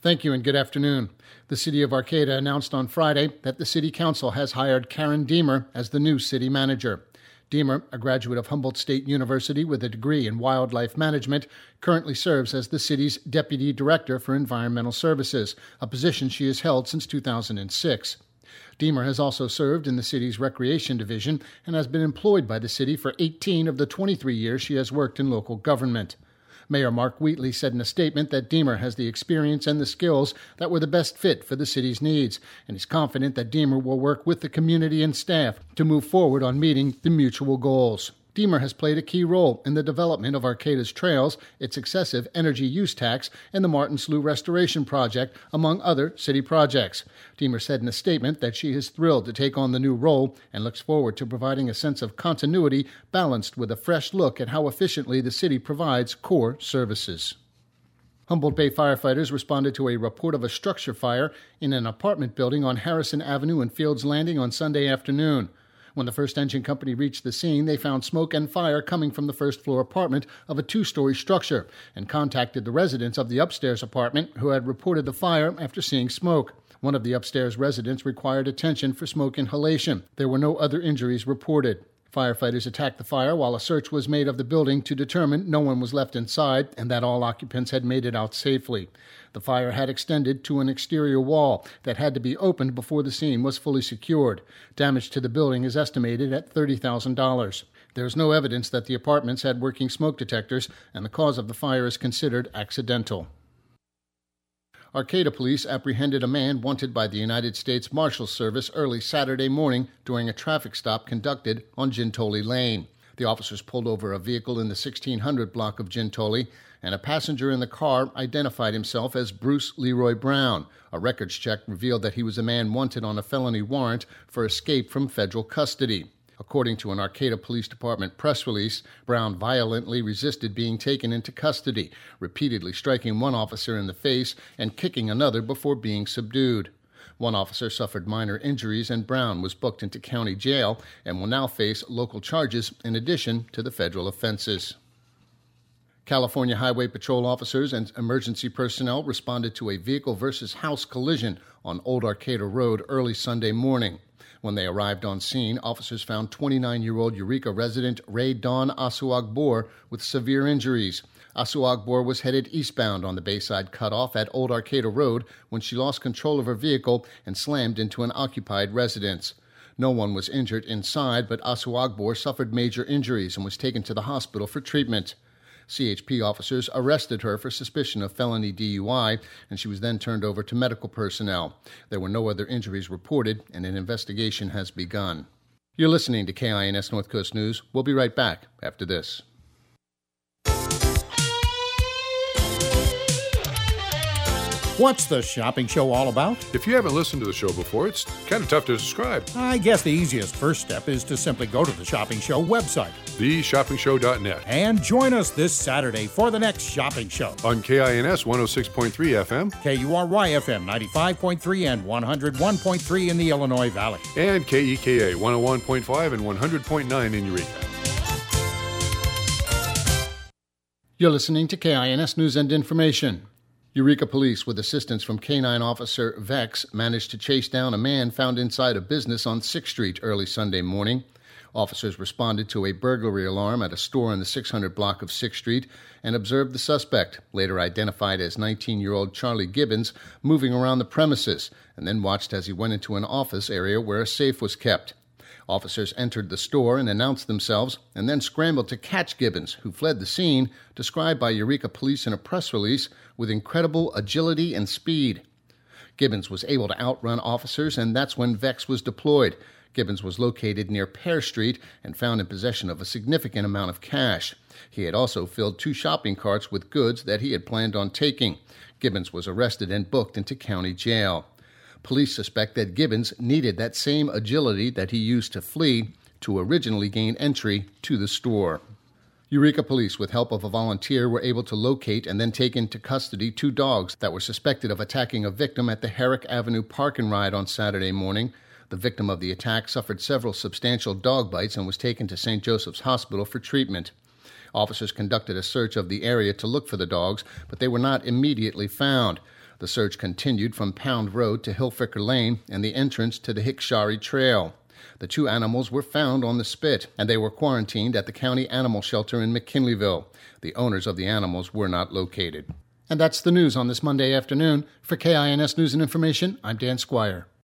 Thank you and good afternoon. The City of Arcata announced on Friday that the City Council has hired Karen Deemer as the new city manager. Deemer, a graduate of Humboldt State University with a degree in wildlife management, currently serves as the city's Deputy Director for Environmental Services, a position she has held since 2006. Deemer has also served in the city's Recreation Division and has been employed by the city for 18 of the 23 years she has worked in local government. Mayor Mark Wheatley said in a statement that Deemer has the experience and the skills that were the best fit for the city's needs, and he's confident that Deemer will work with the community and staff to move forward on meeting the mutual goals. Deemer has played a key role in the development of Arcata's trails, its excessive energy use tax, and the Martin Slough Restoration Project, among other city projects. Deemer said in a statement that she is thrilled to take on the new role and looks forward to providing a sense of continuity balanced with a fresh look at how efficiently the city provides core services. Humboldt Bay firefighters responded to a report of a structure fire in an apartment building on Harrison Avenue and Fields Landing on Sunday afternoon. When the first engine company reached the scene, they found smoke and fire coming from the first-floor apartment of a two-story structure and contacted the residents of the upstairs apartment who had reported the fire after seeing smoke. One of the upstairs residents required attention for smoke inhalation. There were no other injuries reported. Firefighters attacked the fire while a search was made of the building to determine no one was left inside and that all occupants had made it out safely. The fire had extended to an exterior wall that had to be opened before the scene was fully secured. Damage to the building is estimated at $30,000. There is no evidence that the apartments had working smoke detectors, and the cause of the fire is considered accidental. Arcata police apprehended a man wanted by the United States Marshals Service early Saturday morning during a traffic stop conducted on Gintoli Lane. The officers pulled over a vehicle in the 1600 block of Gintoli, and a passenger in the car identified himself as Bruce Leroy Brown. A records check revealed that he was a man wanted on a felony warrant for escape from federal custody. According to an Arcata Police Department press release, Brown violently resisted being taken into custody, repeatedly striking one officer in the face and kicking another before being subdued. One officer suffered minor injuries, and Brown was booked into county jail and will now face local charges in addition to the federal offenses. California Highway Patrol officers and emergency personnel responded to a vehicle versus house collision on Old Arcata Road early Sunday morning. When they arrived on scene, officers found 29-year-old Eureka resident Ray Dawn Asuagbor with severe injuries. Asuagbor was headed eastbound on the Bayside cutoff at Old Arcata Road when she lost control of her vehicle and slammed into an occupied residence. No one was injured inside, but Asuagbor suffered major injuries and was taken to the hospital for treatment. CHP officers arrested her for suspicion of felony DUI, and she was then turned over to medical personnel. There were no other injuries reported, and an investigation has begun. You're listening to KINS North Coast News. We'll be right back after this. What's the shopping show all about? If you haven't listened to the show before, it's kind of tough to describe. I guess the easiest first step is to simply go to the Shopping Show website, theshoppingshow.net, and join us this Saturday for the next shopping show. On KINS 106.3 FM, KURY FM 95.3 and 101.3 in the Illinois Valley, and KEKA 101.5 and 100.9 in Eureka. You're listening to KINS News and Information. Eureka Police, with assistance from K-9 Officer Vex, managed to chase down a man found inside a business on 6th Street early Sunday morning. Officers responded to a burglary alarm at a store in the 600 block of 6th Street and observed the suspect, later identified as 19-year-old Charlie Gibbons, moving around the premises, and then watched as he went into an office area where a safe was kept. Officers entered the store and announced themselves, and then scrambled to catch Gibbons, who fled the scene, described by Eureka Police in a press release, with incredible agility and speed. Gibbons was able to outrun officers, and that's when Vex was deployed. Gibbons was located near Pear Street and found in possession of a significant amount of cash. He had also filled 2 shopping carts with goods that he had planned on taking. Gibbons was arrested and booked into county jail. Police suspect that Gibbons needed that same agility that he used to flee to originally gain entry to the store. Eureka Police, with help of a volunteer, were able to locate and then take into custody 2 dogs that were suspected of attacking a victim at the Herrick Avenue Park and Ride on Saturday morning. The victim of the attack suffered several substantial dog bites and was taken to St. Joseph's Hospital for treatment. Officers conducted a search of the area to look for the dogs, but they were not immediately found. The search continued from Pound Road to Hillfricker Lane and the entrance to the Hickshari Trail. The 2 animals were found on the spit, and they were quarantined at the county animal shelter in McKinleyville. The owners of the animals were not located. And that's the news on this Monday afternoon. For KINS News and Information, I'm Dan Squire.